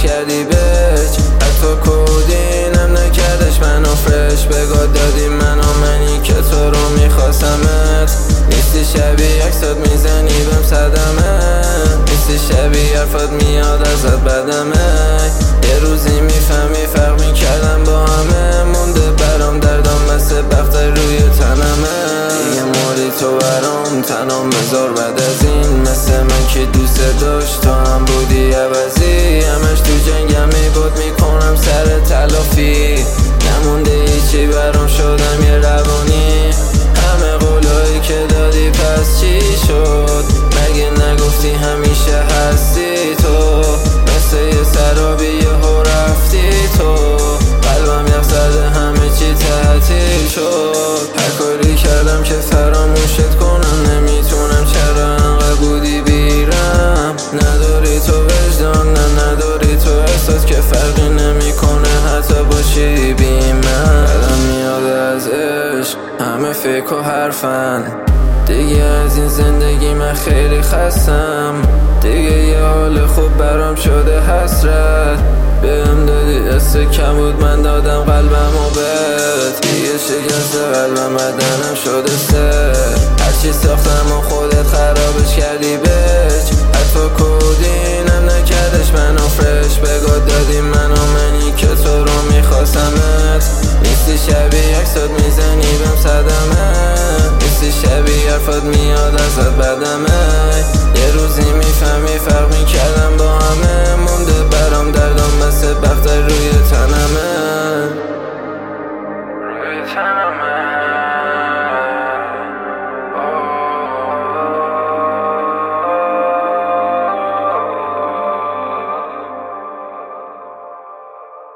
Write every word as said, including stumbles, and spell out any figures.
کردی بچ، حتی کودینم نکردش منو فرش. بگاه دادی منو منی که تو رو میخواستمت. نیستی شبیه عکسات میزنی بهم صدمه، نیستی شبیه حرفات میاد ازت بدمه. یه روزی میفهمی فرق میکردم با همه، مونده برام دردام مثل بخت روی تنمه. دیگه موری تو برام تنام بذار بعد از این، مثل من که دوست داشت تو هم بودی عوضی. همش تو جنگم میبود میکنم سر تلافی، نمونده هیچی برام شدم یه روانی. همه قولایی که دادی پس چی شد؟ مگه نگفتی همیشه هستی تو؟ مثل یه سرابی یهو رفتی تو، قلبم یخ زده همه چی تعطیل شد. هر کاری کردم که فراموشت کنم نمیتونم، چرا انقدر بودی بیرم؟ نداری تو وجدان نه نداری تو احساس که فرقی نمیکنه حتی باشی بی من. بدم میاد از عشق همه فکر و حرفن، دیگه از این زندگی من خیلی خستم. دیگه یه حال خوب برام شده حسرت، بهم دادی دست کم بود من دادم قلبم و بهت. دیگه شکست قلبم بدنم شده سه، هرچی ساختم و خودت خرابش کردی بچ، حتی کودینم نکردش منو فرش. بگاه دادی منو منی که تو رو میخواستمت. نیستی شبیه عکسات میزنی بهم صدمه، نیستی شبیه حرفات میاد ازت بدمه. یه روزی میفهمی فرق میکردم با همه، مونده برام دردام مثل بخت روی تنمه، روی تنمه.